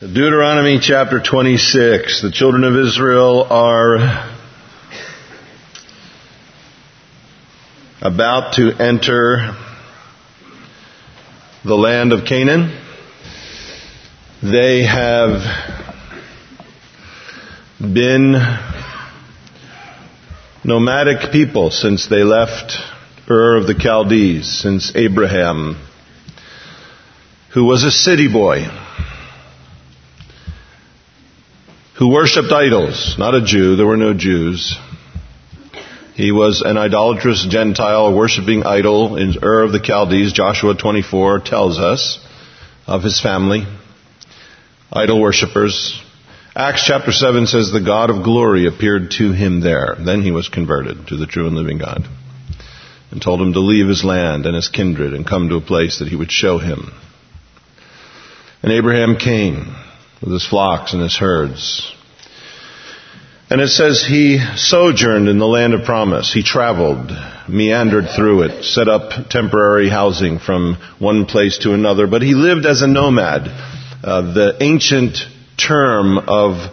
Deuteronomy chapter 26. The children of Israel are about to enter the land of Canaan. They have been nomadic people since they left Ur of the Chaldees, since Abraham, who was a city boy, who worshipped idols, not a Jew. There were no Jews. He was an idolatrous Gentile, a worshipping idol in Ur of the Chaldees. Joshua 24 tells us of his family, idol worshippers. Acts chapter 7 says the God of glory appeared to him there. Then he was converted to the true and living God and told him to leave his land and his kindred and come to a place that he would show him. And Abraham came with his flocks and his herds. And it says he sojourned in the land of promise. He traveled, meandered through it, set up temporary housing from one place to another. But he lived as a nomad. The ancient term of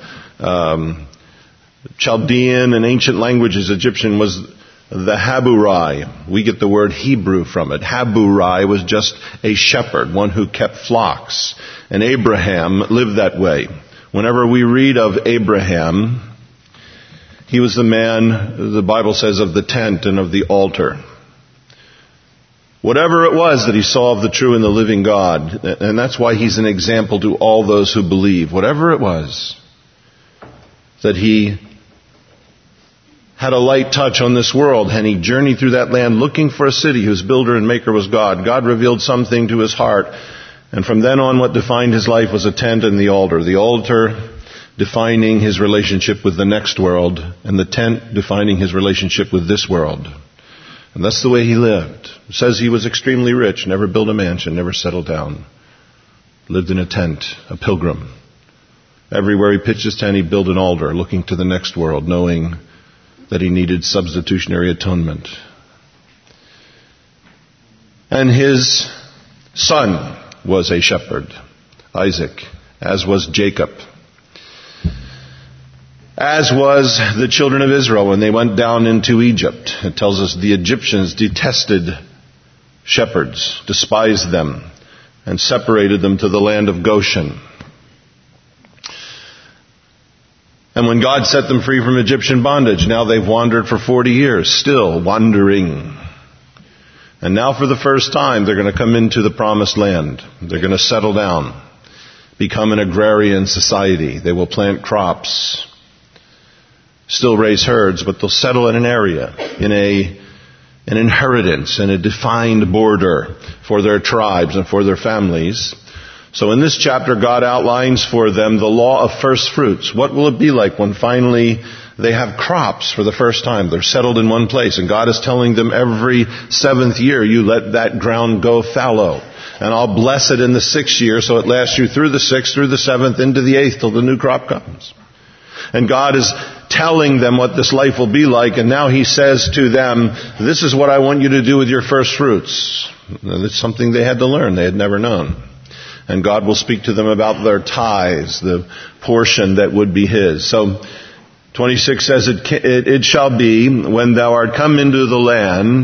Chaldean and ancient languages, Egyptian, was the Haburai. We get the word Hebrew from it. Haburai was just a shepherd, one who kept flocks. And Abraham lived that way. Whenever we read of Abraham, he was the man, the Bible says, of the tent and of the altar. Whatever it was that he saw of the true and the living God, and that's why he's an example to all those who believe. Whatever it was that he had a light touch on this world, and he journeyed through that land looking for a city whose builder and maker was God. God revealed something to his heart. And from then on, what defined his life was a tent and the altar. The altar defining his relationship with the next world, and the tent defining his relationship with this world. And that's the way he lived. It says he was extremely rich, never built a mansion, never settled down. Lived in a tent, a pilgrim. Everywhere he pitched his tent, he built an altar, looking to the next world, knowing that he needed substitutionary atonement. And his son was a shepherd, Isaac, as was Jacob. As was the children of Israel when they went down into Egypt. It tells us the Egyptians detested shepherds, despised them, and separated them to the land of Goshen. And when God set them free from Egyptian bondage, now they've wandered for 40 years, still wandering. And now for the first time, they're going to come into the promised land. They're going to settle down, become an agrarian society. They will plant crops, still raise herds, but they'll settle in an area, in an inheritance, in a defined border for their tribes and for their families. So in this chapter, God outlines for them the law of first fruits. What will it be like when finally they have crops for the first time? They're settled in one place. And God is telling them every 7th year, you let that ground go fallow. And I'll bless it in the 6th year, so it lasts you through the 6th, through the 7th, into the 8th, till the new crop comes. And God is telling them what this life will be like. And now He says to them, this is what I want you to do with your first fruits. And it's something they had to learn. They had never known. And God will speak to them about their tithes, the portion that would be His. So 26 says, it shall be when thou art come into the land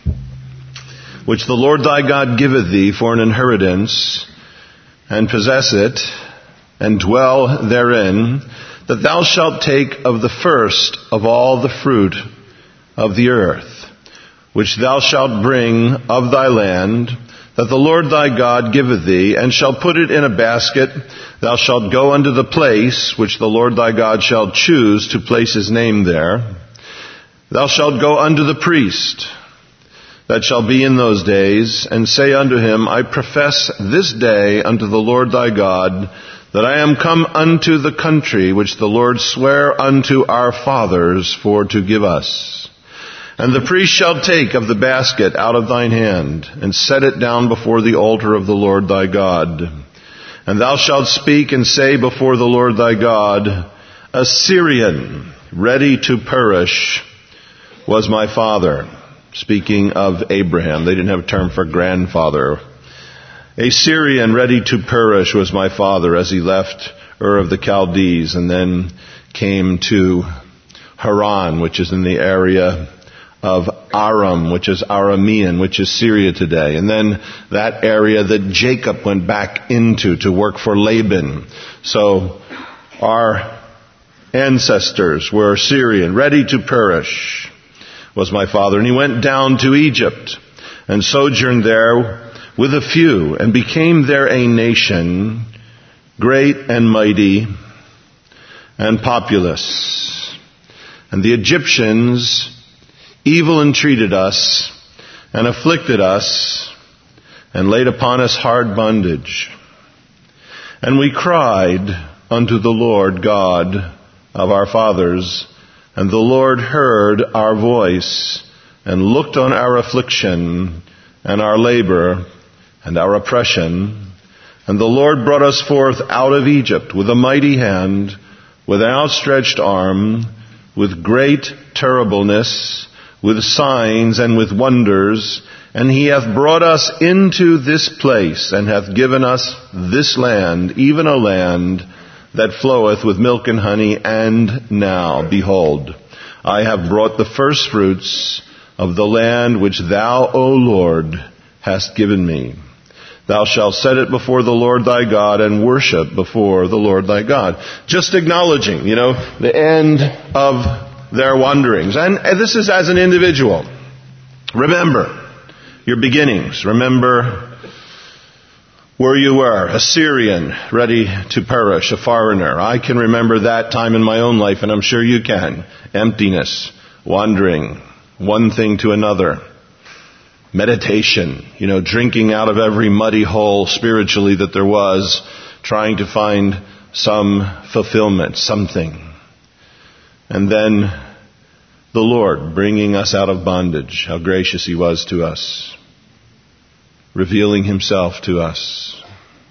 which the Lord thy God giveth thee for an inheritance, and possess it, and dwell therein, that thou shalt take of the first of all the fruit of the earth, which thou shalt bring of thy land, that the Lord thy God giveth thee, and shall put it in a basket. Thou shalt go unto the place which the Lord thy God shall choose to place His name there. Thou shalt go unto the priest that shall be in those days, and say unto him, I profess this day unto the Lord thy God, that I am come unto the country which the Lord sware unto our fathers for to give us. And the priest shall take of the basket out of thine hand, and set it down before the altar of the Lord thy God. And thou shalt speak and say before the Lord thy God, a Syrian ready to perish was my father. Speaking of Abraham. They didn't have a term for grandfather. A Syrian ready to perish was my father as he left Ur of the Chaldees and then came to Haran, which is in the area of Aram, which is Aramean, which is Syria today. And then that area that Jacob went back into to work for Laban. So our ancestors were Syrian, ready to perish was my father. And he went down to Egypt and sojourned there with a few and became there a nation, great and mighty and populous. And the Egyptians evil entreated us and afflicted us and laid upon us hard bondage. And we cried unto the Lord God of our fathers, and the Lord heard our voice and looked on our affliction and our labor and our oppression. And the Lord brought us forth out of Egypt with a mighty hand, with an outstretched arm, with great terribleness, with signs and with wonders. And he hath brought us into this place, and hath given us this land, even a land that floweth with milk and honey. And now, behold, I have brought the first fruits of the land which thou, O Lord, hast given me. Thou shalt set it before the Lord thy God and worship before the Lord thy God. Just acknowledging, the end of their wanderings. And this is as an individual. Remember your beginnings. Remember where you were, a Syrian ready to perish, a foreigner. I can remember that time in my own life, and I'm sure you can. Emptiness, wandering, one thing to another. Meditation, drinking out of every muddy hole spiritually that there was, trying to find some fulfillment, something. And then the Lord bringing us out of bondage, how gracious He was to us, revealing Himself to us,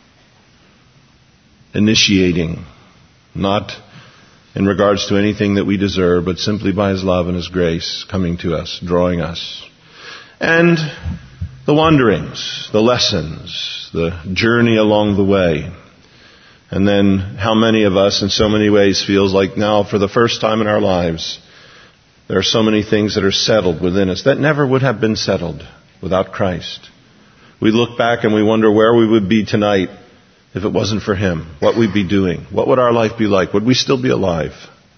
initiating, not in regards to anything that we deserve, but simply by His love and His grace coming to us, drawing us. And the wanderings, the lessons, the journey along the way. And then how many of us in so many ways feels like now for the first time in our lives, there are so many things that are settled within us that never would have been settled without Christ. We look back and we wonder where we would be tonight if it wasn't for Him, what we'd be doing. What would our life be like? Would we still be alive?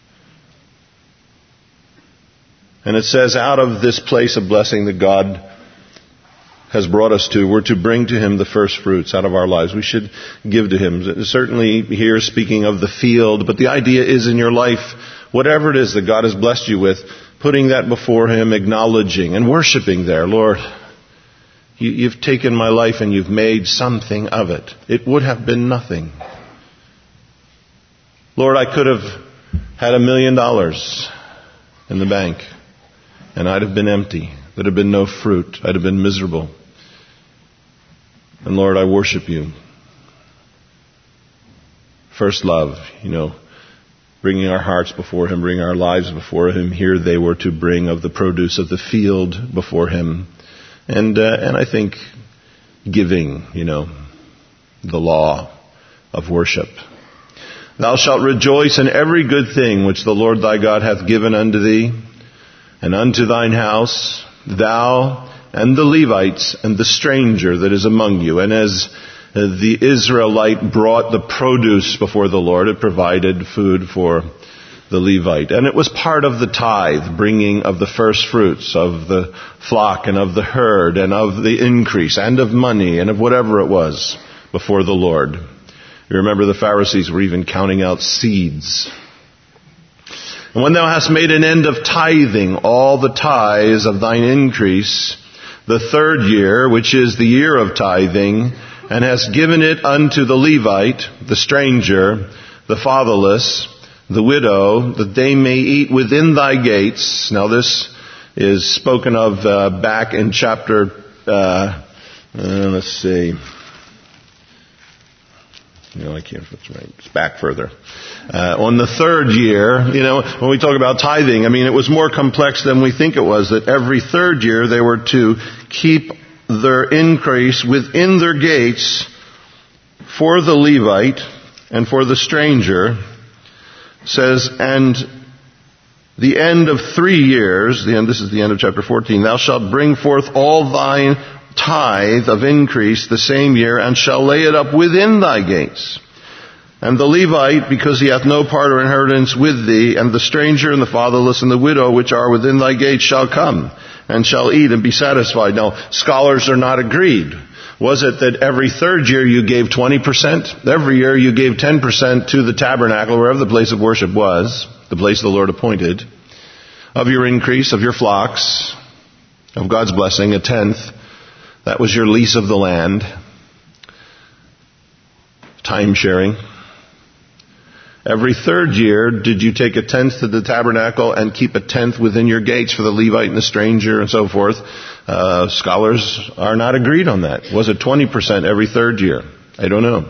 And it says, out of this place of blessing that God has brought us to, we're to bring to Him the first fruits out of our lives. We should give to Him. Certainly here speaking of the field, but the idea is in your life, whatever it is that God has blessed you with, putting that before Him, acknowledging and worshiping there. Lord, you've taken my life and you've made something of it. It would have been nothing. Lord, I could have had $1 million in the bank, and I'd have been empty. There'd have been no fruit. I'd have been miserable. And Lord, I worship You. First love, bringing our hearts before Him, bringing our lives before Him. Here they were to bring of the produce of the field before Him. And I think giving, the law of worship. Thou shalt rejoice in every good thing which the Lord thy God hath given unto thee, and unto thine house, thou and the Levites and the stranger that is among you. And as the Israelite brought the produce before the Lord, it provided food for the Levite. And it was part of the tithe, bringing of the first fruits of the flock and of the herd and of the increase and of money and of whatever it was before the Lord. You remember the Pharisees were even counting out seeds. And when thou hast made an end of tithing all the tithes of thine increase, the third year, which is the year of tithing, and hast given it unto the Levite, the stranger, the fatherless, the widow, that they may eat within thy gates. Now this is spoken of back in chapter, let's see. I can't, that's right. It's back further. On the third year, when we talk about tithing, it was more complex than we think it was, that every third year they were to keep their increase within their gates for the Levite and for the stranger, says, and the end of 3 years, this is the end of chapter 14, thou shalt bring forth all thine tithe of increase the same year, and shall lay it up within thy gates. And the Levite, because he hath no part or inheritance with thee, and the stranger and the fatherless and the widow which are within thy gates shall come, and shall eat and be satisfied. Now, scholars are not agreed. Was it that every third year you gave 20%? Every year you gave 10% to the tabernacle, wherever the place of worship was, the place the Lord appointed, of your increase, of your flocks, of God's blessing, a tenth. That was your lease of the land. Time sharing. Every third year, did you take a tenth to the tabernacle and keep a tenth within your gates for the Levite and the stranger and so forth? Scholars are not agreed on that. Was it 20% every third year? I don't know.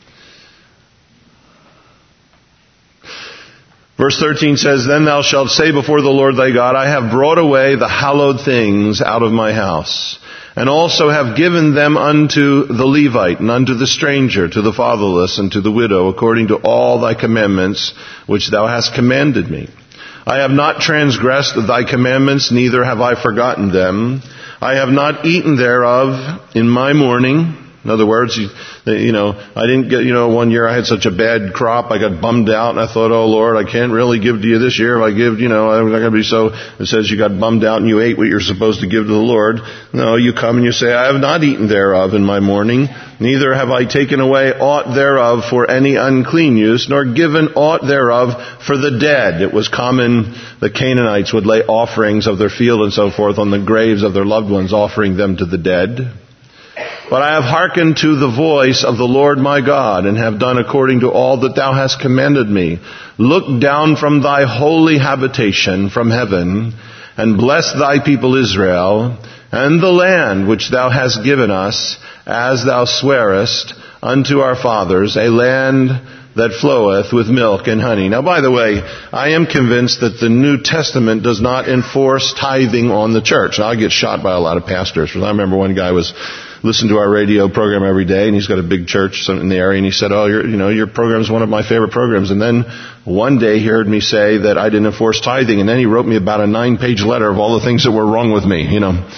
Verse 13 says, then thou shalt say before the Lord thy God, I have brought away the hallowed things out of my house, and also have given them unto the Levite, and unto the stranger, to the fatherless, and to the widow, according to all thy commandments which thou hast commanded me. I have not transgressed thy commandments, neither have I forgotten them. I have not eaten thereof in my mourning. In other words, I didn't get, one year I had such a bad crop, I got bummed out, and I thought, oh Lord, I can't really give to you this year. If I give, I'm not going to be so. It says you got bummed out and you ate what you're supposed to give to the Lord. No, you come and you say, I have not eaten thereof in my mourning, neither have I taken away aught thereof for any unclean use, nor given aught thereof for the dead. It was common, the Canaanites would lay offerings of their field and so forth on the graves of their loved ones, offering them to the dead. But I have hearkened to the voice of the Lord my God, and have done according to all that thou hast commanded me. Look down from thy holy habitation from heaven, and bless thy people Israel, and the land which thou hast given us, as thou swearest unto our fathers, a land that floweth with milk and honey. Now, by the way, I am convinced that the New Testament does not enforce tithing on the church. Now, I get shot by a lot of pastors. I remember one guy was listening to our radio program every day, and he's got a big church in the area, and he said, oh, your program is one of my favorite programs. And then one day he heard me say that I didn't enforce tithing, and then he wrote me about a 9-page letter of all the things that were wrong with me,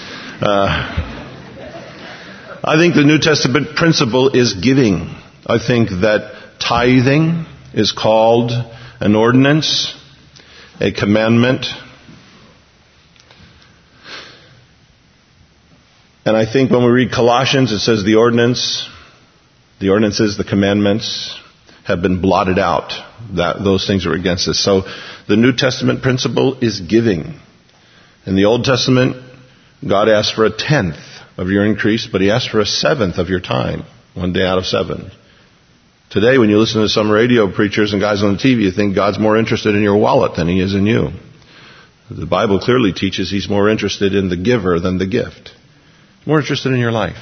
I think the New Testament principle is giving. I think that tithing is called an ordinance, a commandment. And I think when we read Colossians, it says the ordinances, the commandments have been blotted out. Those things are against us. So the New Testament principle is giving. In the Old Testament, God asked for a tenth of your increase, but He asked for a seventh of your time, 1 day out of 7. Today, when you listen to some radio preachers and guys on the TV, you think God's more interested in your wallet than He is in you. The Bible clearly teaches He's more interested in the giver than the gift. More interested in your life.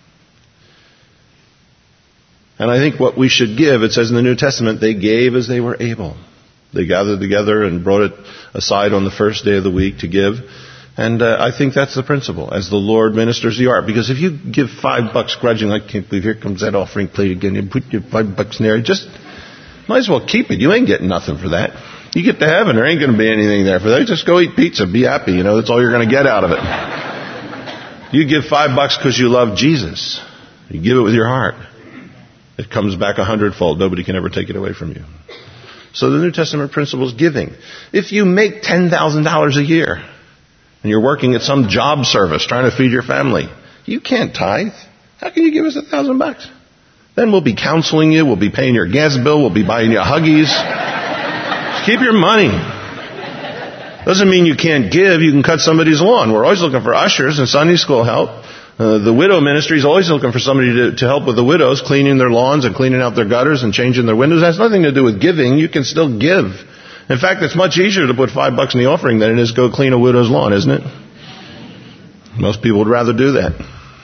And I think what we should give, it says in the New Testament, they gave as they were able. They gathered together and brought it aside on the first day of the week to give. And I think that's the principle, as the Lord ministers the art. Because if you give $5 grudgingly, I can't believe here comes that offering plate again, you put your $5 in there, just might as well keep it. You ain't getting nothing for that. You get to heaven, there ain't going to be anything there for that. Just go eat pizza, be happy, that's all you're going to get out of it. You give $5 because you love Jesus. You give it with your heart. It comes back 100-fold. Nobody can ever take it away from you. So the New Testament principle is giving. If you make $10,000 a year, and you're working at some job service trying to feed your family, you can't tithe. How can you give us $1,000? Then we'll be counseling you, we'll be paying your gas bill, we'll be buying you Huggies. Just keep your money. Doesn't mean you can't give. You can cut somebody's lawn. We're always looking for ushers and Sunday school help. The widow ministry is always looking for somebody to help with the widows, cleaning their lawns and cleaning out their gutters and changing their windows. That has nothing to do with giving. You can still give. In fact, it's much easier to put $5 in the offering than it is to go clean a widow's lawn, isn't it? Most people would rather do that.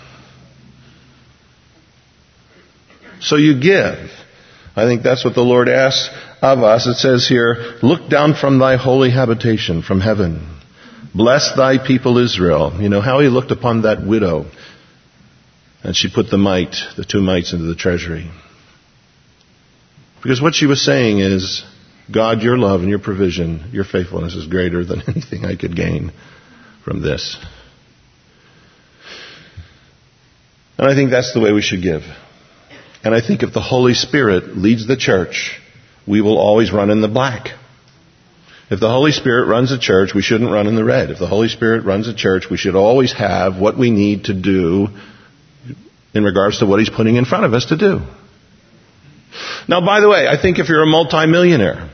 So you give. I think that's what the Lord asks of us. It says here, look down from thy holy habitation from heaven. Bless thy people Israel. You know how He looked upon that widow And she put the 2 mites into the treasury. Because what she was saying is, God, your love and your provision, your faithfulness is greater than anything I could gain from this. And I think that's the way we should give. And I think if the Holy Spirit leads the church, we will always run in the black. If the Holy Spirit runs a church, we shouldn't run in the red. If the Holy Spirit runs a church, we should always have what we need to do in regards to what He's putting in front of us to do. Now, by the way, I think if you're a multimillionaire,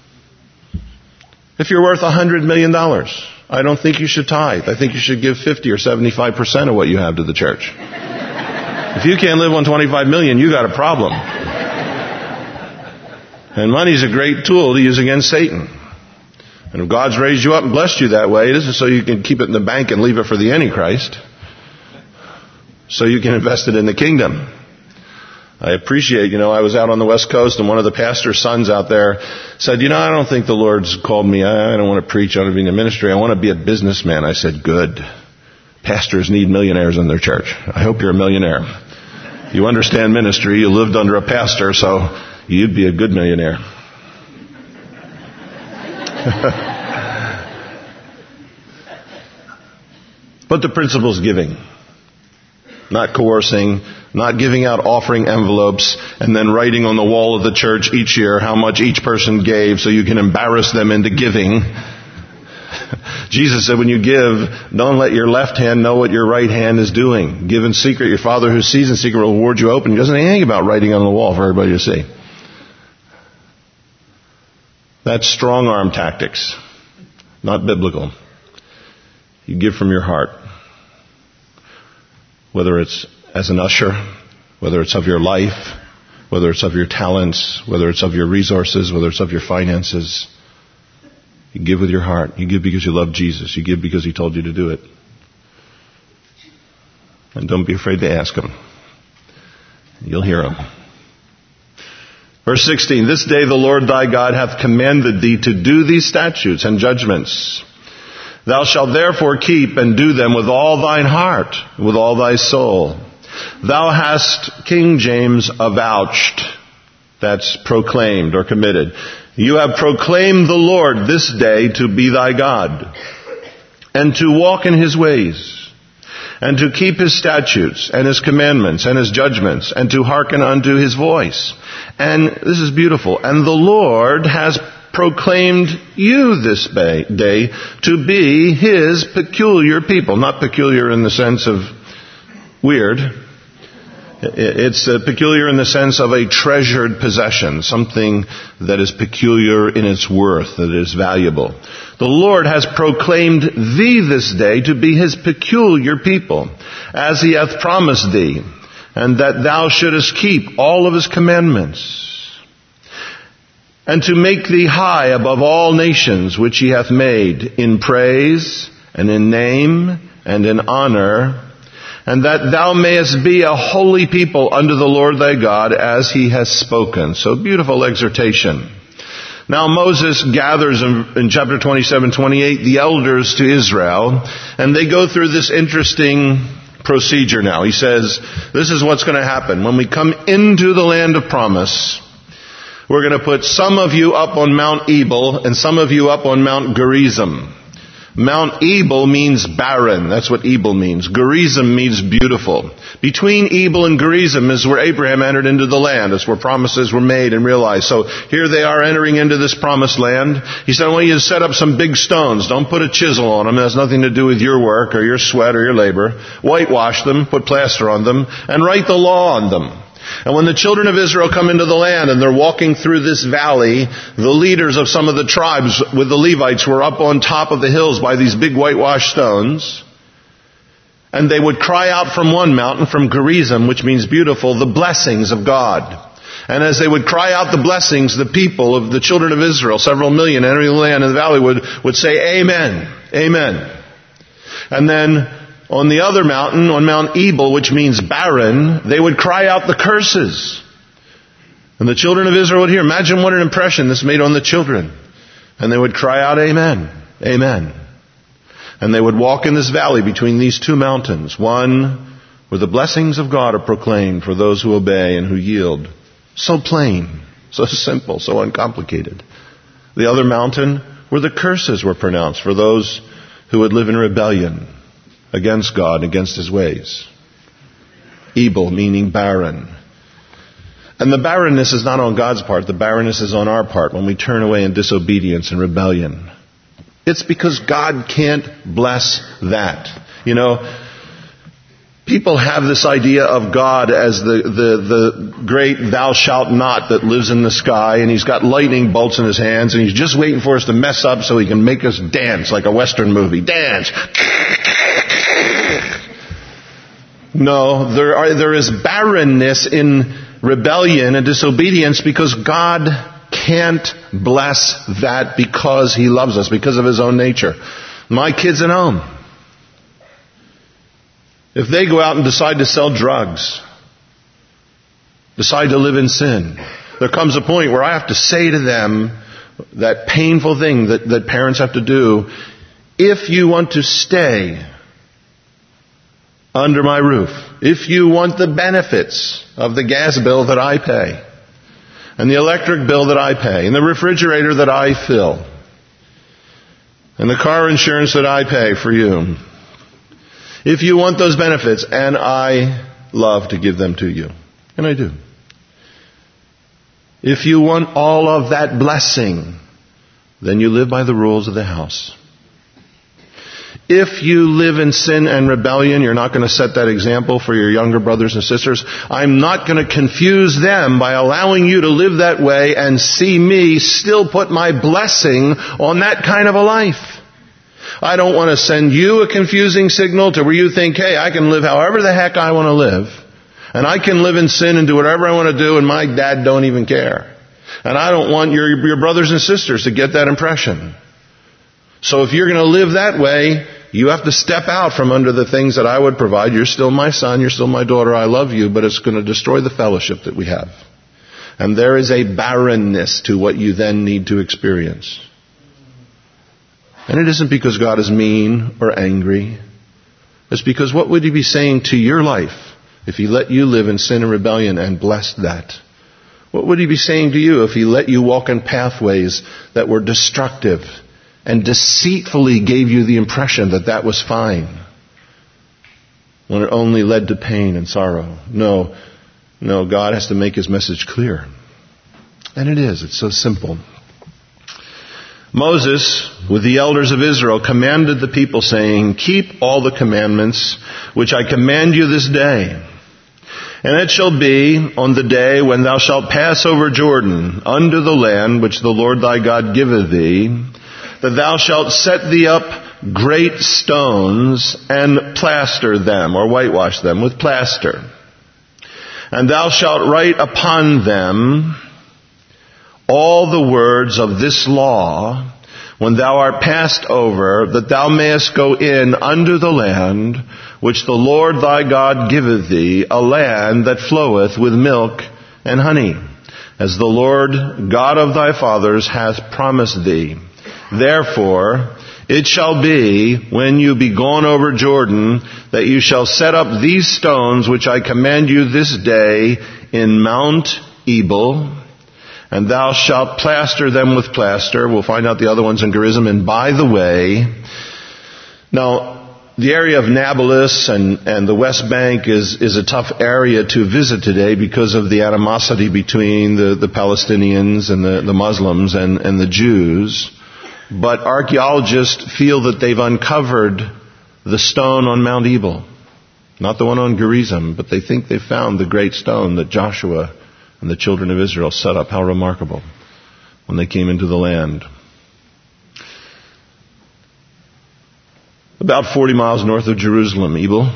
if you're worth $100 million, I don't think you should tithe. I think you should give 50 or 75% of what you have to the church. If you can't live on $25 million, you got a problem. And money's a great tool to use against Satan. And if God's raised you up and blessed you that way, it isn't so you can keep it in the bank and leave it for the Antichrist. So you can invest it in the kingdom. I appreciate, I was out on the West Coast and one of the pastor's sons out there said, I don't think the Lord's called me. I don't want to preach. I want to be in the ministry. I want to be a businessman. I said, good. Pastors need millionaires in their church. I hope you're a millionaire. You understand ministry. You lived under a pastor, so you'd be a good millionaire. But the principle is giving. Not coercing, not giving out offering envelopes and then writing on the wall of the church each year how much each person gave so you can embarrass them into giving. Jesus said when you give, don't let your left hand know what your right hand is doing. Give in secret. Your Father who sees in secret will reward you open. He doesn't say anything about writing on the wall for everybody to see. That's strong arm tactics, not biblical. You give from your heart. Whether it's as an usher, whether it's of your life, whether it's of your talents, whether it's of your resources, whether it's of your finances. You give with your heart. You give because you love Jesus. You give because He told you to do it. And don't be afraid to ask Him. You'll hear Him. Verse 16, this day the Lord thy God hath commanded thee to do these statutes and judgments. Thou shalt therefore keep and do them with all thine heart, with all thy soul. Thou hast, King James, avouched. That's proclaimed or committed. You have proclaimed the Lord this day to be thy God, and to walk in His ways, and to keep His statutes, and His commandments, and His judgments, and to hearken unto His voice. And this is beautiful. And the Lord has proclaimed you this day to be His peculiar people. Not peculiar in the sense of weird. It's peculiar in the sense of a treasured possession, something that is peculiar in its worth, that is valuable. The Lord has proclaimed thee this day to be His peculiar people, as He hath promised thee, and that thou shouldest keep all of His commandments, and to make thee high above all nations which He hath made in praise and in name and in honor, and that thou mayest be a holy people unto the Lord thy God as He has spoken. So beautiful exhortation. Now Moses gathers in chapter 27, 28 the elders to Israel, and they go through this interesting procedure now. He says, this is what's going to happen. When we come into the land of promise, we're going to put some of you up on Mount Ebal and some of you up on Mount Gerizim. Mount Ebal means barren. That's what Ebal means. Gerizim means beautiful. Between Ebal and Gerizim is where Abraham entered into the land. That's where promises were made and realized. So here they are entering into this promised land. He said, I want you to set up some big stones. Don't put a chisel on them. It has nothing to do with your work or your sweat or your labor. Whitewash them, put plaster on them, and write the law on them. And when the children of Israel come into the land and they're walking through this valley, the leaders of some of the tribes with the Levites were up on top of the hills by these big whitewashed stones. And they would cry out from one mountain, from Gerizim, which means beautiful, the blessings of God. And as they would cry out the blessings, the people of the children of Israel, several million entering the land in the valley would say, Amen, Amen. And then on the other mountain, on Mount Ebal, which means barren, they would cry out the curses. And the children of Israel would hear. Imagine what an impression this made on the children. And they would cry out, Amen, Amen. And they would walk in this valley between these two mountains. One where the blessings of God are proclaimed for those who obey and who yield. So plain, so simple, so uncomplicated. The other mountain, where the curses were pronounced for those who would live in rebellion against God, against His ways. Ebal, meaning barren. And the barrenness is not on God's part. The barrenness is on our part when we turn away in disobedience and rebellion. It's because God can't bless that. You know, people have this idea of God as the great thou shalt not that lives in the sky, and He's got lightning bolts in His hands, and He's just waiting for us to mess up so He can make us dance like a Western movie. Dance! No, there is barrenness in rebellion and disobedience because God can't bless that because He loves us, because of His own nature. My kids at home, if they go out and decide to sell drugs, decide to live in sin, there comes a point where I have to say to them that painful thing that parents have to do. If you want to stay under my roof, if you want the benefits of the gas bill that I pay, and the electric bill that I pay, and the refrigerator that I fill, and the car insurance that I pay for you, if you want those benefits, and I love to give them to you, and I do. If you want all of that blessing, then you live by the rules of the house. If you live in sin and rebellion, you're not going to set that example for your younger brothers and sisters. I'm not going to confuse them by allowing you to live that way and see me still put my blessing on that kind of a life. I don't want to send you a confusing signal to where you think, hey, I can live however the heck I want to live. And I can live in sin and do whatever I want to do, and my dad don't even care. And I don't want your brothers and sisters to get that impression. So if you're going to live that way, you have to step out from under the things that I would provide. You're still my son, you're still my daughter, I love you, but it's going to destroy the fellowship that we have. And there is a barrenness to what you then need to experience. And it isn't because God is mean or angry. It's because what would He be saying to your life if He let you live in sin and rebellion and blessed that? What would He be saying to you if He let you walk in pathways that were destructive and deceitfully gave you the impression that that was fine, when it only led to pain and sorrow? No, God has to make His message clear. And it is. It's so simple. Moses, with the elders of Israel, commanded the people, saying, keep all the commandments which I command you this day. And it shall be on the day when thou shalt pass over Jordan unto the land which the Lord thy God giveth thee, that thou shalt set thee up great stones and plaster them, or whitewash them with plaster. And thou shalt write upon them all the words of this law when thou art passed over, that thou mayest go in unto the land which the Lord thy God giveth thee, a land that floweth with milk and honey, as the Lord God of thy fathers hath promised thee. Therefore, it shall be, when you be gone over Jordan, that you shall set up these stones which I command you this day in Mount Ebal, and thou shalt plaster them with plaster. We'll find out the other ones in Gerizim. And by the way, now, the area of Nablus and the West Bank is a tough area to visit today because of the animosity between the Palestinians and the Muslims and the Jews. But archaeologists feel that they've uncovered the stone on Mount Ebal. Not the one on Gerizim, but they think they found the great stone that Joshua and the children of Israel set up. How remarkable, when they came into the land. About 40 miles north of Jerusalem, Ebal.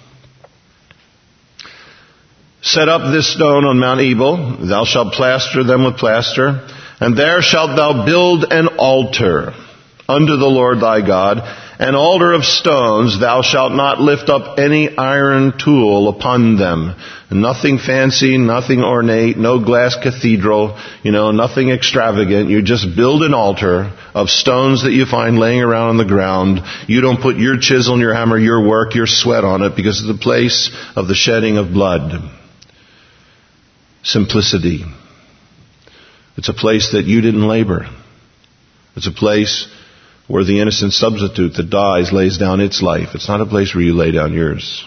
Set up this stone on Mount Ebal, thou shalt plaster them with plaster, and there shalt thou build an altar unto the Lord thy God, An altar of stones, thou shalt not lift up any iron tool upon them. Nothing fancy, nothing ornate, no glass cathedral, nothing extravagant. You just build an altar of stones that you find laying around on the ground. You don't put your chisel and your hammer, your work, your sweat on it, because it's the place of the shedding of blood. Simplicity. It's a place that you didn't labor. It's a place where the innocent substitute that dies lays down its life. It's not a place where you lay down yours.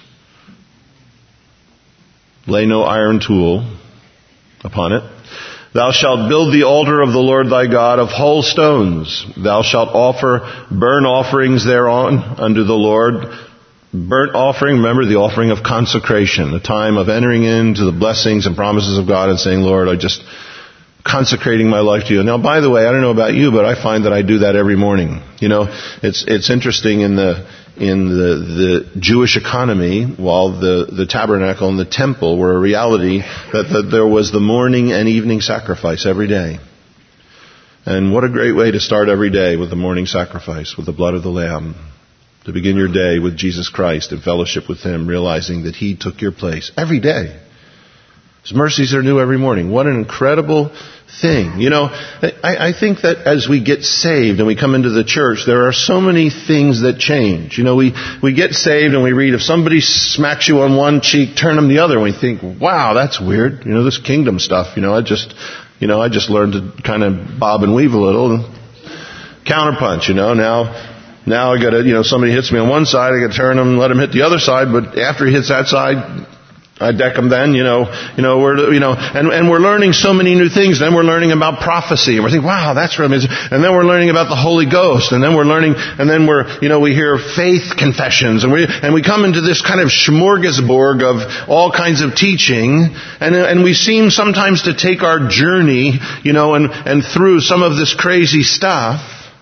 Lay no iron tool upon it. Thou shalt build the altar of the Lord thy God of whole stones. Thou shalt offer burnt offerings thereon unto the Lord. Burnt offering, remember the offering of consecration, the time of entering into the blessings and promises of God and saying, Lord, I just consecrating my life to you. Now, by the way, I don't know about you, but I find that I do that every morning. It's interesting in the Jewish economy, while the tabernacle and the temple were a reality, that there was the morning and evening sacrifice every day. And what a great way to start every day, with the morning sacrifice, with the blood of the Lamb. To begin your day with Jesus Christ in fellowship with Him, realizing that He took your place every day. His mercies are new every morning. What an incredible thing. I think that as we get saved and we come into the church, there are so many things that change. We get saved and we read, if somebody smacks you on one cheek, turn them the other. And we think, wow, that's weird. This kingdom stuff. I just learned to kind of bob and weave a little and counterpunch. Now I got to, somebody hits me on one side, I got to turn him, let him hit the other side. But after he hits that side, I deck them then, and we're learning so many new things. Then we're learning about prophecy, and we're thinking, wow, that's really amazing. And then we're learning about the Holy Ghost, and then we're learning, and then we hear faith confessions, and we come into this kind of smorgasbord of all kinds of teaching, and we seem sometimes to take our journey, and through some of this crazy stuff.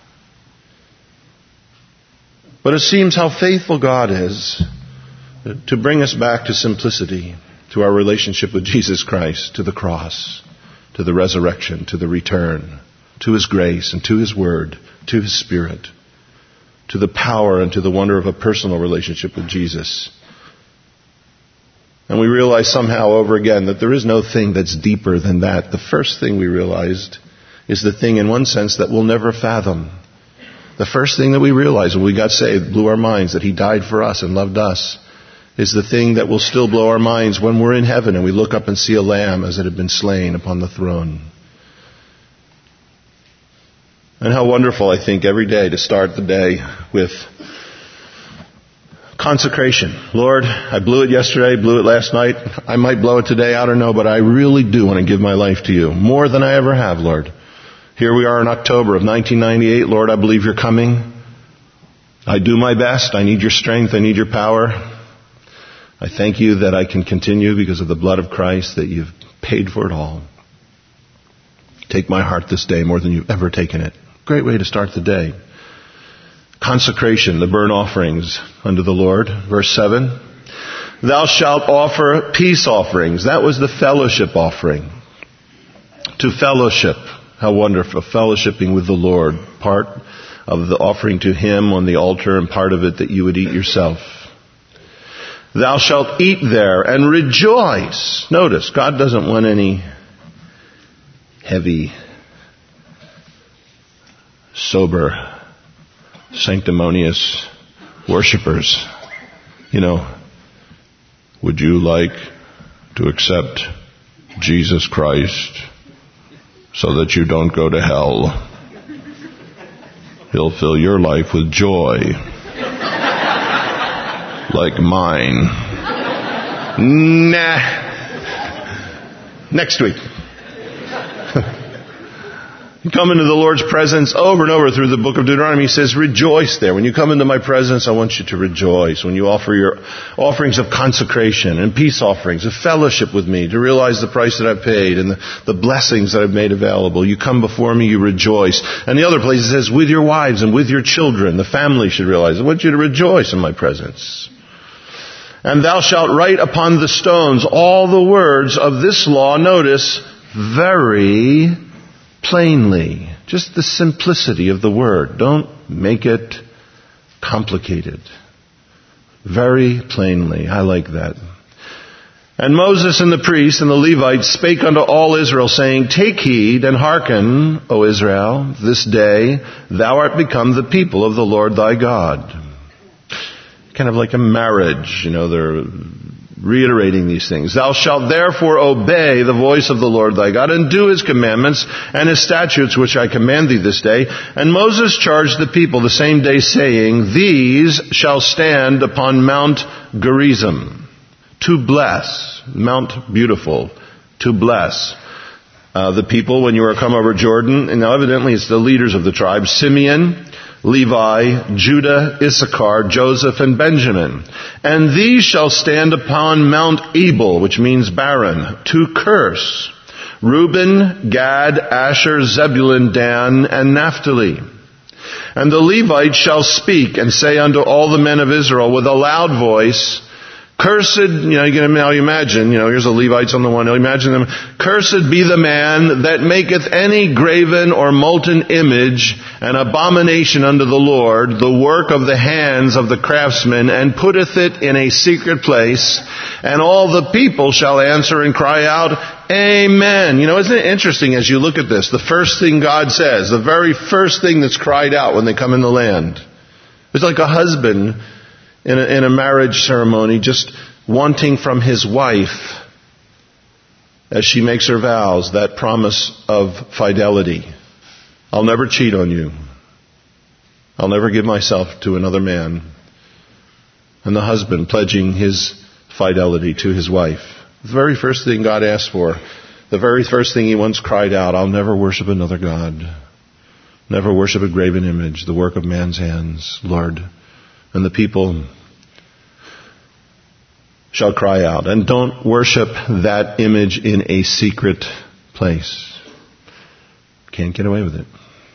But it seems how faithful God is to bring us back to simplicity, to our relationship with Jesus Christ, to the cross, to the resurrection, to the return, to His grace and to His Word, to His Spirit, to the power and to the wonder of a personal relationship with Jesus. And we realize somehow over again that there is no thing that's deeper than that. The first thing we realized is the thing in one sense that we'll never fathom. The first thing that we realized when we got saved, blew our minds, that He died for us and loved us, is the thing that will still blow our minds when we're in heaven and we look up and see a lamb as it had been slain upon the throne. And how wonderful, I think, every day to start the day with consecration. Lord, I blew it yesterday, blew it last night. I might blow it today, I don't know, but I really do want to give my life to You, more than I ever have, Lord. Here we are in October of 1998. Lord, I believe You're coming. I do my best. I need Your strength. I need Your power. I thank You that I can continue because of the blood of Christ, that You've paid for it all. Take my heart this day more than You've ever taken it. Great way to start the day. Consecration, the burnt offerings unto the Lord. Verse 7. Thou shalt offer peace offerings. That was the fellowship offering. To fellowship. How wonderful. Fellowshipping with the Lord. Part of the offering to Him on the altar, and part of it that you would eat yourself. Thou shalt eat there and rejoice. Notice, God doesn't want any heavy, sober, sanctimonious worshipers. Would you like to accept Jesus Christ so that you don't go to hell? He'll fill your life with joy. Like mine. Nah. Next week. You come into the Lord's presence over and over through the book of Deuteronomy. He says, rejoice there. When you come into my presence, I want you to rejoice. When you offer your offerings of consecration and peace offerings, of fellowship with me, to realize the price that I've paid and the blessings that I've made available. You come before me, you rejoice. And the other place it says, with your wives and with your children, the family should realize, I want you to rejoice in my presence. And thou shalt write upon the stones all the words of this law, notice, very plainly. Just the simplicity of the word. Don't make it complicated. Very plainly. I like that. And Moses and the priests and the Levites spake unto all Israel, saying, Take heed and hearken, O Israel, this day thou art become the people of the Lord thy God. Kind of like a marriage, they're reiterating these things. Thou shalt therefore obey the voice of the Lord thy God, and do his commandments and his statutes which I command thee this day. And Moses charged the people the same day, saying, These shall stand upon Mount Gerizim, to bless, Mount Beautiful, to bless the people when you are come over Jordan. And now evidently it's the leaders of the tribes, Simeon, Levi, Judah, Issachar, Joseph, and Benjamin. And these shall stand upon Mount Ebal, which means barren, to curse Reuben, Gad, Asher, Zebulun, Dan, and Naphtali. And the Levites shall speak and say unto all the men of Israel with a loud voice, Cursed, you can now imagine, here's the Levites on the one, imagine them, Cursed be the man that maketh any graven or molten image an abomination unto the Lord, the work of the hands of the craftsman, and putteth it in a secret place, and all the people shall answer and cry out, Amen. Isn't it interesting as you look at this, the first thing God says, the very first thing that's cried out when they come in the land. It's like a husband in a marriage ceremony, just wanting from his wife, as she makes her vows, that promise of fidelity. I'll never cheat on you. I'll never give myself to another man. And the husband pledging his fidelity to his wife. The very first thing God asked for, the very first thing he once cried out, I'll never worship another God. Never worship a graven image, the work of man's hands, Lord. And the people shall cry out. And don't worship that image in a secret place. Can't get away with it.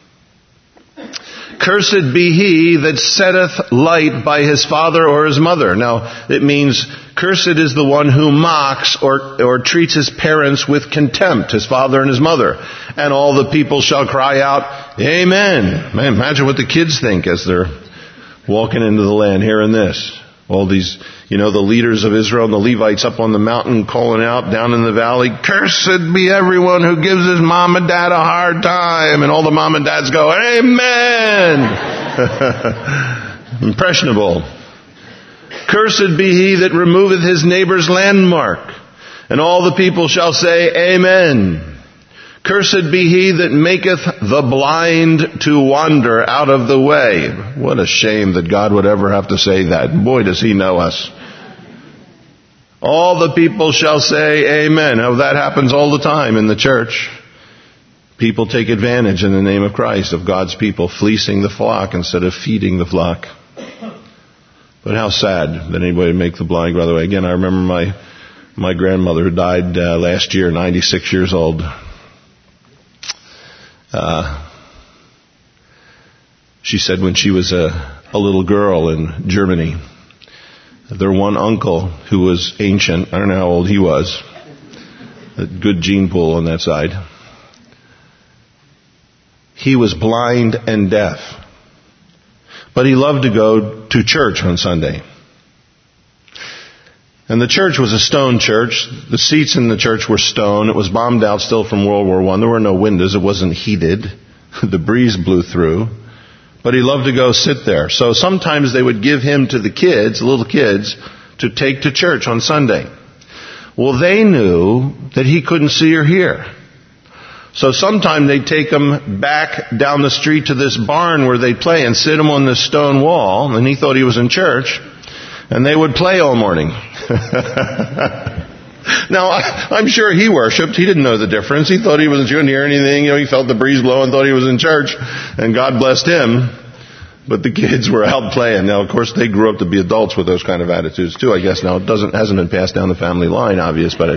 Cursed be he that setteth light by his father or his mother. Now, it means cursed is the one who mocks or treats his parents with contempt, his father and his mother. And all the people shall cry out, Amen. Man, imagine what the kids think as they're walking into the land hearing this. All these, the leaders of Israel and the Levites up on the mountain calling out down in the valley, Cursed be everyone who gives his mom and dad a hard time. And all the mom and dads go, Amen. Impressionable. Cursed be he that removeth his neighbor's landmark. And all the people shall say, Amen. Cursed be he that maketh the blind to wander out of the way. What a shame that God would ever have to say that. Boy, does he know us. All the people shall say amen. Now, that happens all the time in the church. People take advantage in the name of Christ of God's people, fleecing the flock instead of feeding the flock. But how sad that anybody would make the blind go the way. Again, I remember my grandmother who died last year, 96 years old. She said when she was a little girl in Germany, their one uncle who was ancient, I don't know how old he was, a good gene pool on that side, he was blind and deaf. But he loved to go to church on Sunday. And the church was a stone church. The seats in the church were stone. It was bombed out still from World War I. There were no windows. It wasn't heated. The breeze blew through. But he loved to go sit there. So sometimes they would give him to the kids, the little kids, to take to church on Sunday. Well, they knew that he couldn't see or hear. So sometimes they'd take him back down the street to this barn where they'd play and sit him on this stone wall, and he thought he was in church, and they would play all morning. Now, I'm sure he worshipped. He didn't know the difference. He thought he wasn't going to hear anything. He felt the breeze blow and thought he was in church, and God blessed him. But the kids were out playing. Now, of course, they grew up to be adults with those kind of attitudes too, I guess. Now, it hasn't been passed down the family line, obvious, but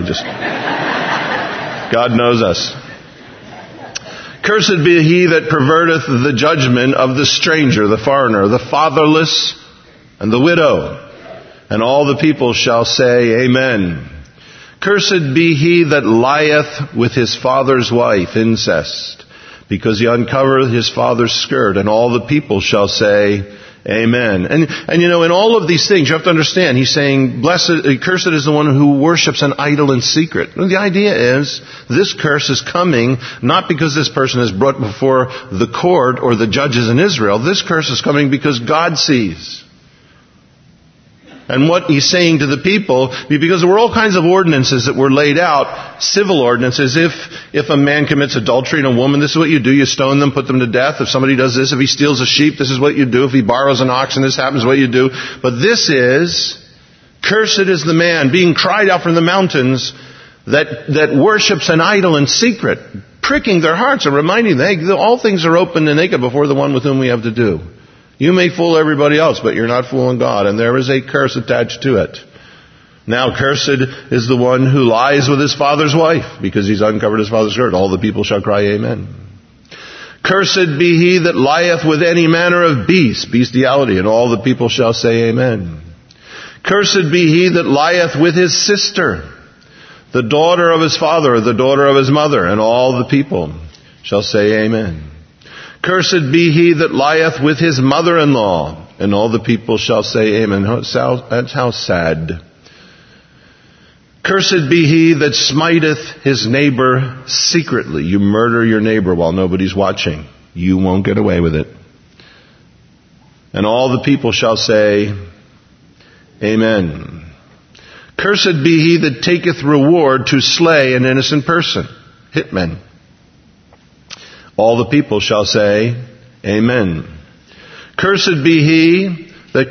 God knows us. Cursed be he that perverteth the judgment of the stranger, the foreigner, the fatherless, and the widow. And all the people shall say, Amen. Cursed be he that lieth with his father's wife, incest, because he uncovereth his father's skirt. And all the people shall say, Amen. And you know, in all of these things, you have to understand, he's saying, cursed is the one who worships an idol in secret. And the idea is, this curse is coming not because this person is brought before the court or the judges in Israel. This curse is coming because God sees. And what he's saying to the people, because there were all kinds of ordinances that were laid out, civil ordinances. If a man commits adultery in a woman, this is what you do. You stone them, put them to death. If somebody does this, if he steals a sheep, this is what you do. If he borrows an ox and this happens, what you do. But this is, cursed is the man being cried out from the mountains that worships an idol in secret, pricking their hearts and reminding them, hey, all things are open and naked before the one with whom we have to do. You may fool everybody else, but you're not fooling God, and there is a curse attached to it. Now, cursed is the one who lies with his father's wife, because he's uncovered his father's skirt. All the people shall cry, amen. Cursed be he that lieth with any manner of beast, bestiality, and all the people shall say, amen. Cursed be he that lieth with his sister, the daughter of his father, or the daughter of his mother, and all the people shall say, amen. Cursed be he that lieth with his mother-in-law, and all the people shall say, amen. That's how sad. Cursed be he that smiteth his neighbor secretly. You murder your neighbor while nobody's watching. You won't get away with it. And all the people shall say, amen. Cursed be he that taketh reward to slay an innocent person. Hitmen. All the people shall say, amen. Cursed be he that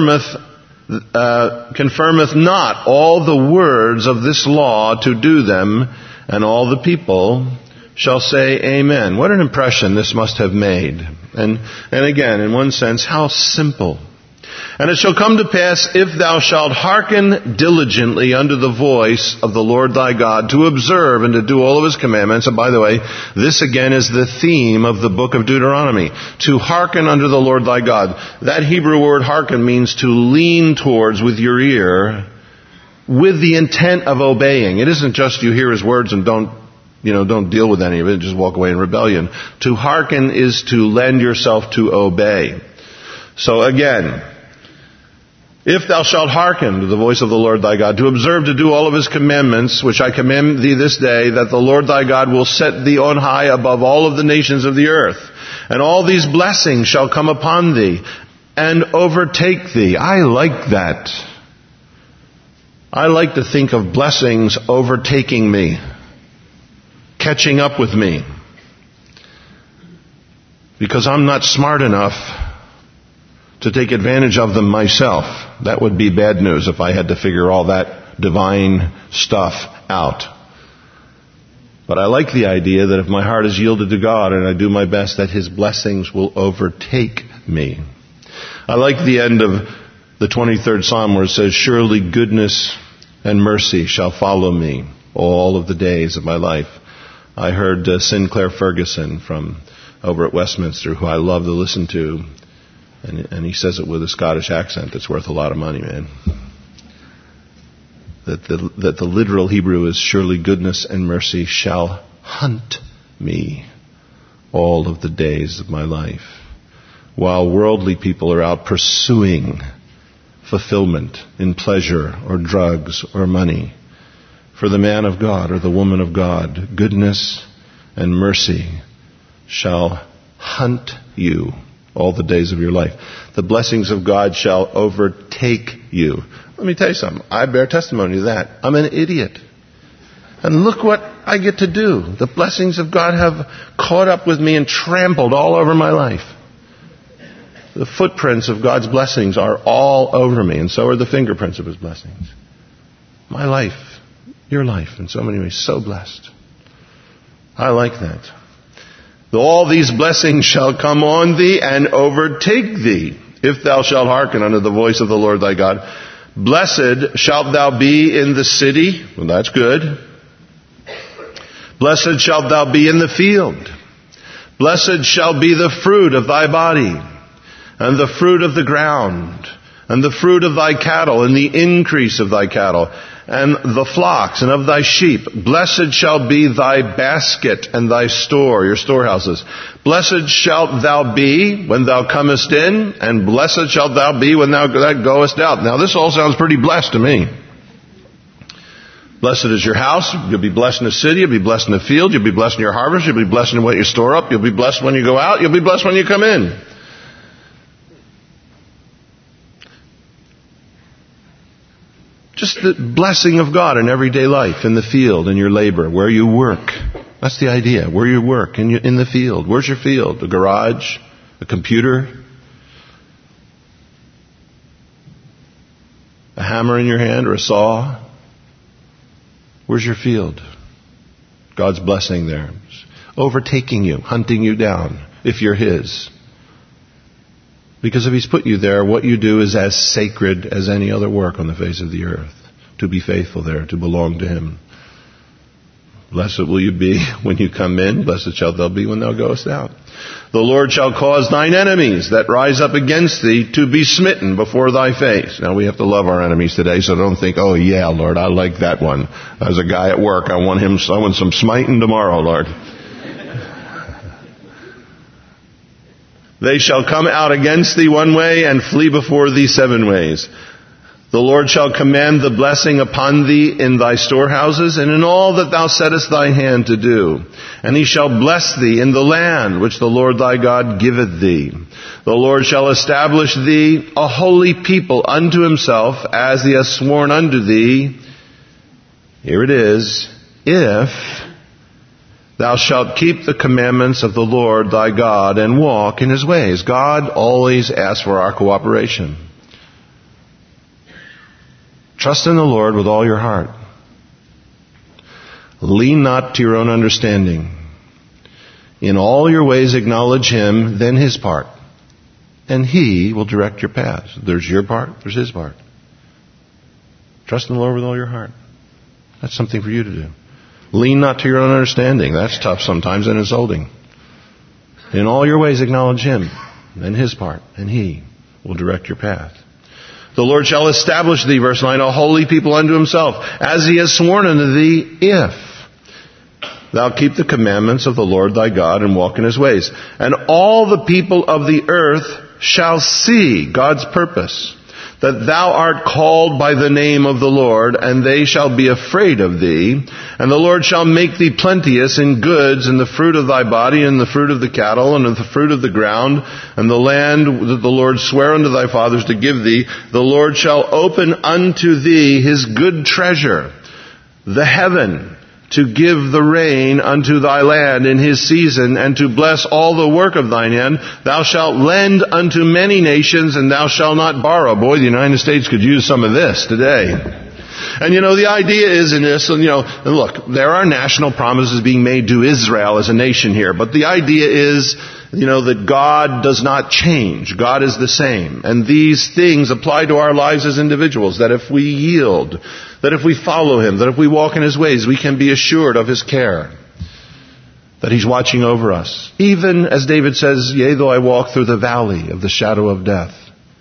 confirmeth not all the words of this law to do them, and all the people shall say, amen. What an impression this must have made. And again, in one sense, how simple. And it shall come to pass, if thou shalt hearken diligently unto the voice of the Lord thy God, to observe and to do all of his commandments. And by the way, this again is the theme of the book of Deuteronomy. To hearken unto the Lord thy God. That Hebrew word hearken means to lean towards with your ear, with the intent of obeying. It isn't just you hear his words and don't deal with any of it, just walk away in rebellion. To hearken is to lend yourself to obey. So again, if thou shalt hearken to the voice of the Lord thy God, to observe to do all of his commandments, which I command thee this day, that the Lord thy God will set thee on high above all of the nations of the earth. And all these blessings shall come upon thee and overtake thee. I like that. I like to think of blessings overtaking me, catching up with me, because I'm not smart enough to take advantage of them myself. That would be bad news if I had to figure all that divine stuff out. But I like the idea that if my heart is yielded to God and I do my best, that his blessings will overtake me. I like the end of the 23rd Psalm where it says, surely goodness and mercy shall follow me all of the days of my life. I heard Sinclair Ferguson from over at Westminster, who I love to listen to, and he says it with a Scottish accent that's worth a lot of money, man. That the literal Hebrew is, surely goodness and mercy shall hunt me all of the days of my life. While worldly people are out pursuing fulfillment in pleasure or drugs or money, for the man of God or the woman of God, goodness and mercy shall hunt you all the days of your life. The blessings of God shall overtake you. Let me tell you something. I bear testimony to that. I'm an idiot. And look what I get to do. The blessings of God have caught up with me and trampled all over my life. The footprints of God's blessings are all over me, and so are the fingerprints of his blessings. My life, your life, in so many ways, so blessed. I like that. All these blessings shall come on thee and overtake thee, if thou shalt hearken unto the voice of the Lord thy God. Blessed shalt thou be in the city. Well, that's good. Blessed shalt thou be in the field. Blessed shall be the fruit of thy body, and the fruit of the ground, and the fruit of thy cattle, and the increase of thy cattle, and the flocks, and of thy sheep. Blessed shall be thy basket and thy store, your storehouses. Blessed shalt thou be when thou comest in, and blessed shalt thou be when thou goest out. Now this all sounds pretty blessed to me. Blessed is your house. You'll be blessed in the city. You'll be blessed in the field. You'll be blessed in your harvest. You'll be blessed in what you store up. You'll be blessed when you go out. You'll be blessed when you come in. Just the blessing of God in everyday life, in the field, in your labor, where you work. That's the idea. Where you work, in the field. Where's your field? A garage? A computer? A hammer in your hand or a saw? Where's your field? God's blessing there. Overtaking you, hunting you down, if you're His. Because if He's put you there, what you do is as sacred as any other work on the face of the earth. To be faithful there, to belong to Him. Blessed will you be when you come in. Blessed shalt thou be when thou goest out. The Lord shall cause thine enemies that rise up against thee to be smitten before thy face. Now we have to love our enemies today, so don't think, oh yeah, Lord, I like that one. As a guy at work, I want some smiting tomorrow, Lord. They shall come out against thee one way and flee before thee 7 ways. The Lord shall command the blessing upon thee in thy storehouses and in all that thou settest thy hand to do. And He shall bless thee in the land which the Lord thy God giveth thee. The Lord shall establish thee a holy people unto Himself, as He hath sworn unto thee. Here it is, if thou shalt keep the commandments of the Lord thy God and walk in His ways. God always asks for our cooperation. Trust in the Lord with all your heart. Lean not to your own understanding. In all your ways acknowledge Him, then His part. And He will direct your paths. There's your part, there's His part. Trust in the Lord with all your heart. That's something for you to do. Lean not to your own understanding. That's tough sometimes and insulting. In all your ways acknowledge Him, then His part, and He will direct your path. The Lord shall establish thee, verse 9, a holy people unto Himself, as He has sworn unto thee, if thou keep the commandments of the Lord thy God and walk in His ways. And all the people of the earth shall see God's purpose, that thou art called by the name of the Lord, and they shall be afraid of thee. And the Lord shall make thee plenteous in goods, in the fruit of thy body, and the fruit of the cattle, and of the fruit of the ground, and the land that the Lord sware unto thy fathers to give thee. The Lord shall open unto thee His good treasure, the heaven, to give the rain unto thy land in His season, and to bless all the work of thine hand. Thou shalt lend unto many nations, and thou shalt not borrow. Boy, the United States could use some of this today. And the idea is in this, look, there are national promises being made to Israel as a nation here, but the idea is, that God does not change. God is the same. And these things apply to our lives as individuals, that if we yield, that if we follow Him, that if we walk in His ways, we can be assured of His care, that He's watching over us. Even as David says, yea, though I walk through the valley of the shadow of death,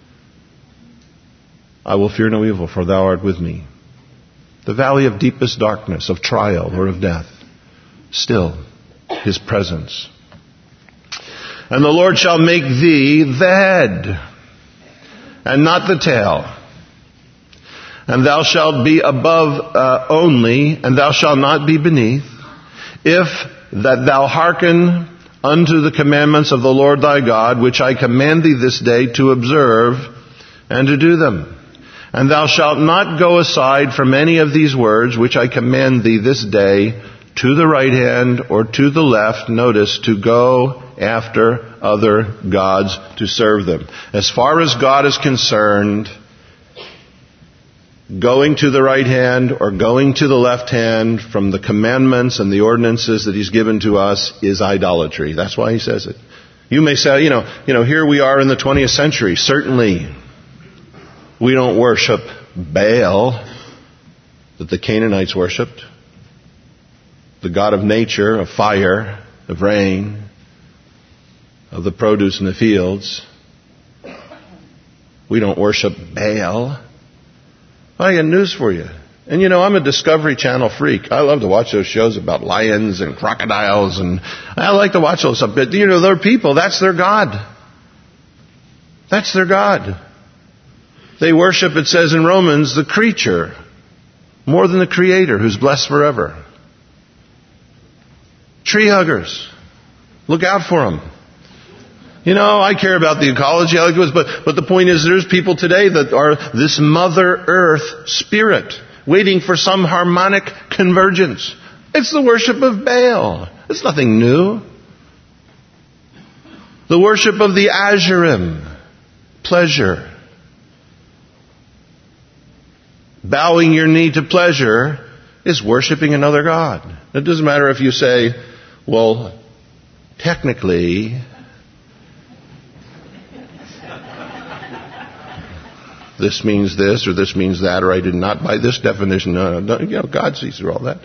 I will fear no evil, for thou art with me. The valley of deepest darkness, of trial or of death, still His presence. And the Lord shall make thee the head, and not the tail. And thou shalt be above only, and thou shalt not be beneath, if that thou hearken unto the commandments of the Lord thy God, which I command thee this day to observe and to do them. And thou shalt not go aside from any of these words, which I command thee this day, to the right hand or to the left, notice, to go after other gods to serve them. As far as God is concerned, going to the right hand or going to the left hand from the commandments and the ordinances that He's given to us is idolatry. That's why He says it. You may say, here we are in the 20th century. Certainly, we don't worship Baal that the Canaanites worshipped, the god of nature, of fire, of rain, of the produce in the fields. We don't worship Baal. I got news for you. And I'm a Discovery Channel freak. I love to watch those shows about lions and crocodiles, and I like to watch those stuff. But they're people, that's their God. That's their God. They worship, it says in Romans, the creature more than the Creator, who's blessed forever. Tree huggers. Look out for them. I care about the ecology, but the point is there's people today that are this Mother Earth spirit, waiting for some harmonic convergence. It's the worship of Baal. It's nothing new. The worship of the Asherim, pleasure. Bowing your knee to pleasure is worshiping another god. It doesn't matter if you say, well, technically, this means this or this means that, or I did not by this definition. No, God sees through all that.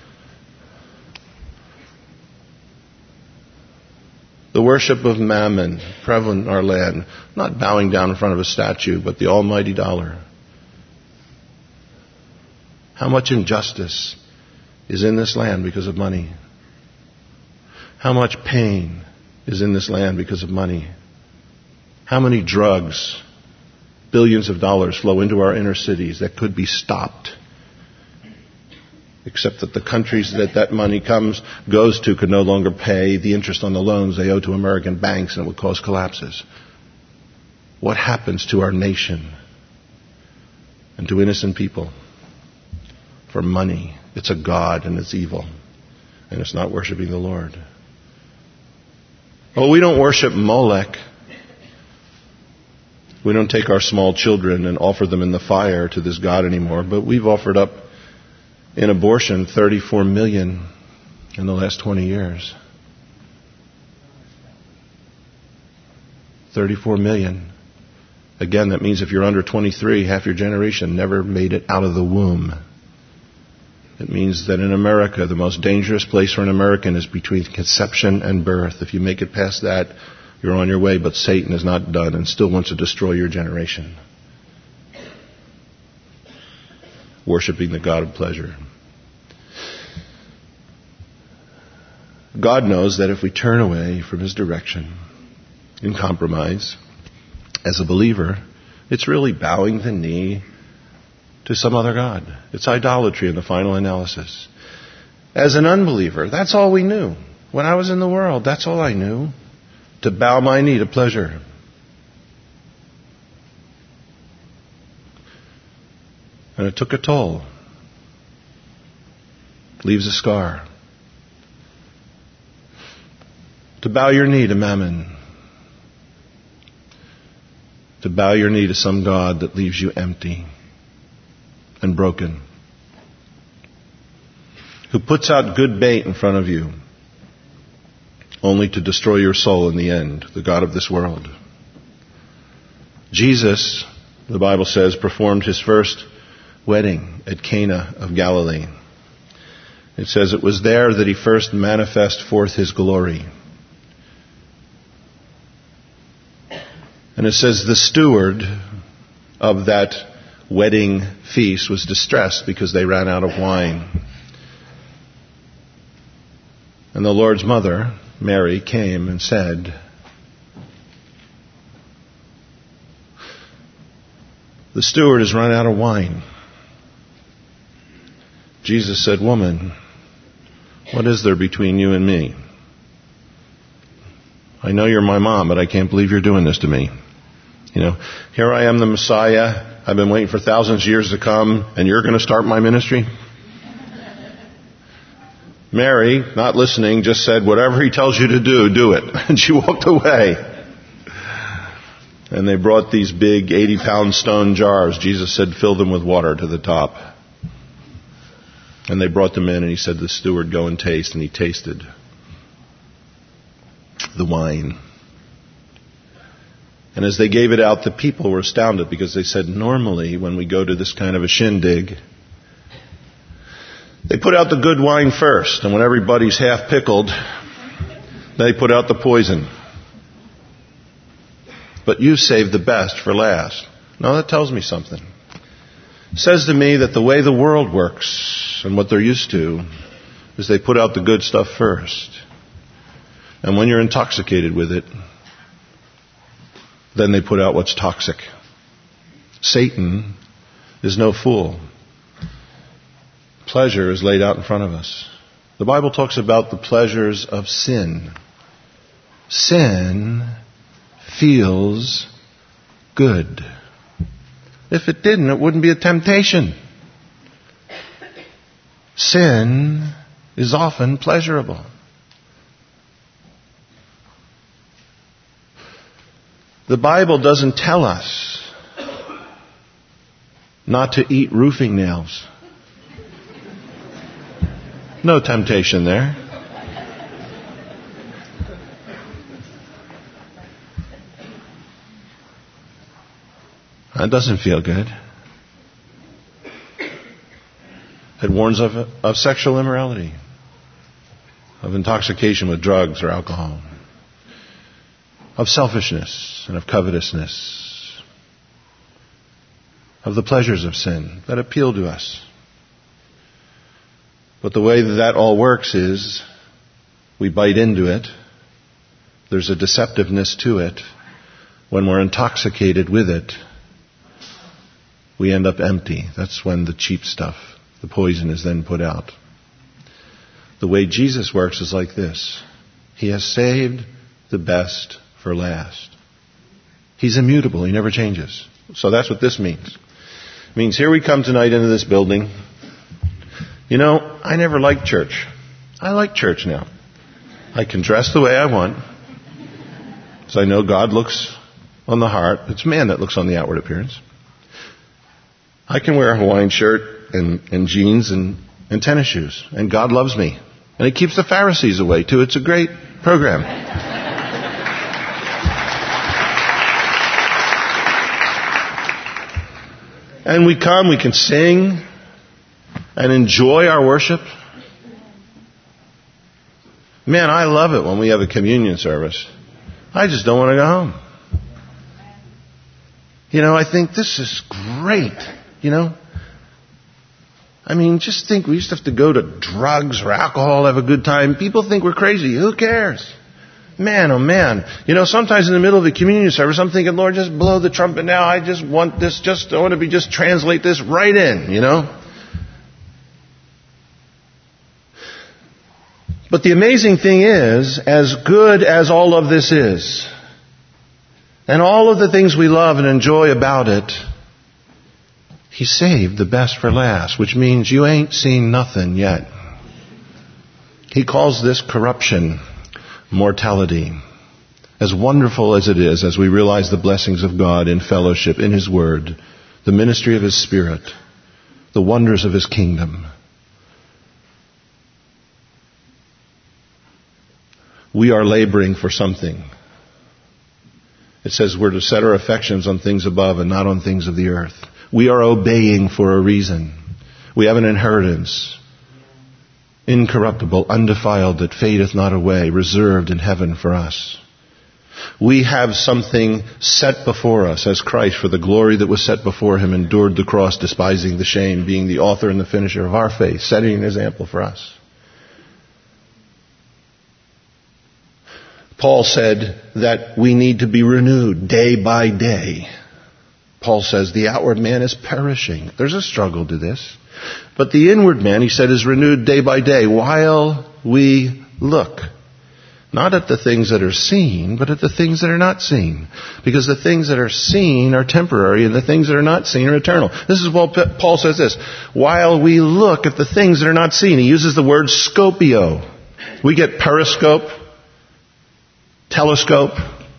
The worship of mammon, prevalent in our land, not bowing down in front of a statue, but the almighty dollar. How much injustice is in this land because of money? How much pain is in this land because of money? How many drugs, billions of dollars flow into our inner cities that could be stopped? Except that the countries that money goes to could no longer pay the interest on the loans they owe to American banks, and it would cause collapses. What happens to our nation and to innocent people for money? It's a god and it's evil, and it's not worshiping the Lord. Oh, we don't worship Molech. We don't take our small children and offer them in the fire to this god anymore, but we've offered up in abortion 34 million in the last 20 years. 34 million. Again, that means if you're under 23, half your generation never made it out of the womb. It means that in America, the most dangerous place for an American is between conception and birth. If you make it past that, you're on your way, but Satan is not done and still wants to destroy your generation. Worshipping the god of pleasure. God knows that if we turn away from His direction in compromise, as a believer, it's really bowing the knee to some other god. It's idolatry in the final analysis. As an unbeliever, that's all we knew. When I was in the world, that's all I knew. To bow my knee to pleasure. And it took a toll. Leaves a scar. To bow your knee to mammon. To bow your knee to some god that leaves you empty and broken. Who puts out good bait in front of you, only to destroy your soul in the end, the god of this world. Jesus, the Bible says, performed His first wedding at Cana of Galilee. It says it was there that He first manifested forth His glory. And it says the steward of that wedding feast was distressed because they ran out of wine. And the Lord's mother, Mary, came and said, the steward has run out of wine. Jesus said, woman, what is there between you and me? I know you're my mom, but I can't believe you're doing this to me. Here I am, the Messiah. I've been waiting for thousands of years to come, and you're going to start my ministry? Mary, not listening, just said, whatever He tells you to do, do it. And she walked away. And they brought these big 80-pound stone jars. Jesus said, fill them with water to the top. And they brought them in, and He said to the steward, go and taste. And he tasted the wine. And as they gave it out, the people were astounded because they said, normally when we go to this kind of a shindig, they put out the good wine first. And when everybody's half pickled, they put out the poison. But you saved the best for last. Now that tells me something. says to me that the way the world works and what they're used to is they put out the good stuff first. And when you're intoxicated with it, then they put out what's toxic. Satan is no fool. Pleasure is laid out in front of us. The Bible talks about the pleasures of sin. Sin feels good. If it didn't, it wouldn't be a temptation. Sin is often pleasurable. The Bible doesn't tell us not to eat roofing nails. No temptation there. That doesn't feel good. It warns of sexual immorality, of intoxication with drugs or alcohol, of selfishness and of covetousness, of the pleasures of sin that appeal to us. But the way that all works is we bite into it. There's a deceptiveness to it. When we're intoxicated with it, we end up empty. That's when the cheap stuff, the poison, is then put out. The way Jesus works is like this. He has saved the best for last. He's immutable. He never changes. So that's what this means. It means here we come tonight into this building. You know, I never liked church. I like church now. I can dress the way I want. Because I know God looks on the heart. It's man that looks on the outward appearance. I can wear a Hawaiian shirt and jeans and tennis shoes. And God loves me. And He keeps the Pharisees away too. It's a great program. And we come, we can sing and enjoy our worship. Man, I love it when we have a communion service. I just don't want to go home. You know, I think this is great. You know? I mean, just think we used to have to go to drugs or alcohol, have a good time. People think we're crazy. Who cares? Man, oh man. You know, sometimes in the middle of the communion service, I'm thinking, Lord, just blow the trumpet now. I just want this, I want to just translate this right in, you know? But the amazing thing is, as good as all of this is, and all of the things we love and enjoy about it, He saved the best for last, which means you ain't seen nothing yet. He calls this corruption mortality. As wonderful as it is, as we realize the blessings of God in fellowship, in His Word, the ministry of His Spirit, the wonders of His kingdom, we are laboring for something. It says we're to set our affections on things above and not on things of the earth. We are obeying for a reason. We have an inheritance, incorruptible, undefiled, that fadeth not away, reserved in heaven for us. We have something set before us as Christ, for the glory that was set before Him, endured the cross, despising the shame, being the author and the finisher of our faith, setting an example for us. Paul said that we need to be renewed day by day. Paul says the outward man is perishing. There's a struggle to this. But the inward man, he said, is renewed day by day while we look. Not at the things that are seen, but at the things that are not seen. Because the things that are seen are temporary and the things that are not seen are eternal. This is what Paul says this. While we look at the things that are not seen. He uses the word scopio. We get periscope, telescope.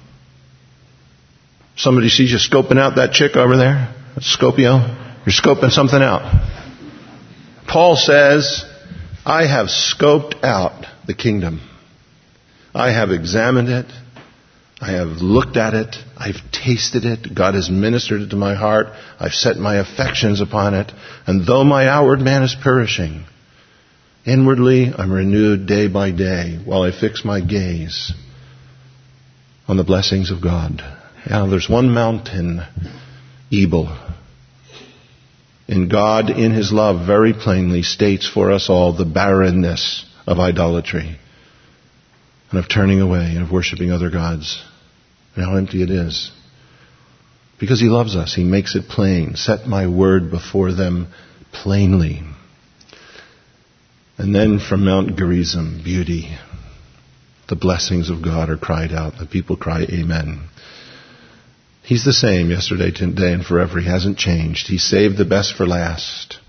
Somebody sees you scoping out that chick over there. That's scopio. You're scoping something out. Paul says, I have scoped out the kingdom. I have examined it. I have looked at it. I've tasted it. God has ministered it to my heart. I've set my affections upon it. And though my outward man is perishing, inwardly I'm renewed day by day while I fix my gaze on the blessings of God. Now there's one mountain, evil. And God, in His love, very plainly states for us all the barrenness of idolatry and of turning away and of worshiping other gods, and how empty it is. Because He loves us, He makes it plain. Set my word before them plainly. And then from Mount Gerizim, beauty. The blessings of God are cried out. The people cry, Amen. He's the same yesterday, today, and forever. He hasn't changed. He saved the best for last.